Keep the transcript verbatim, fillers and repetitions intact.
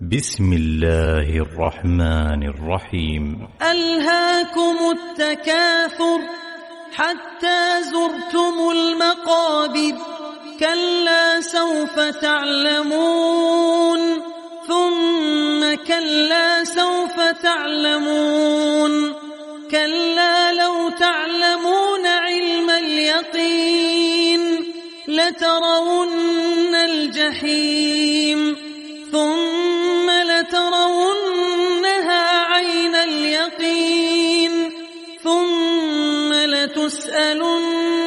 بسم الله الرحمن الرحيم. ألهاكم التكاثر حتى زرتم المقابر، كلا سوف تعلمون ثم كلا سوف تعلمون، كلا لو تعلمون علم اليقين لترون الجحيم ثم لترونها عين اليقين ثم لتسألن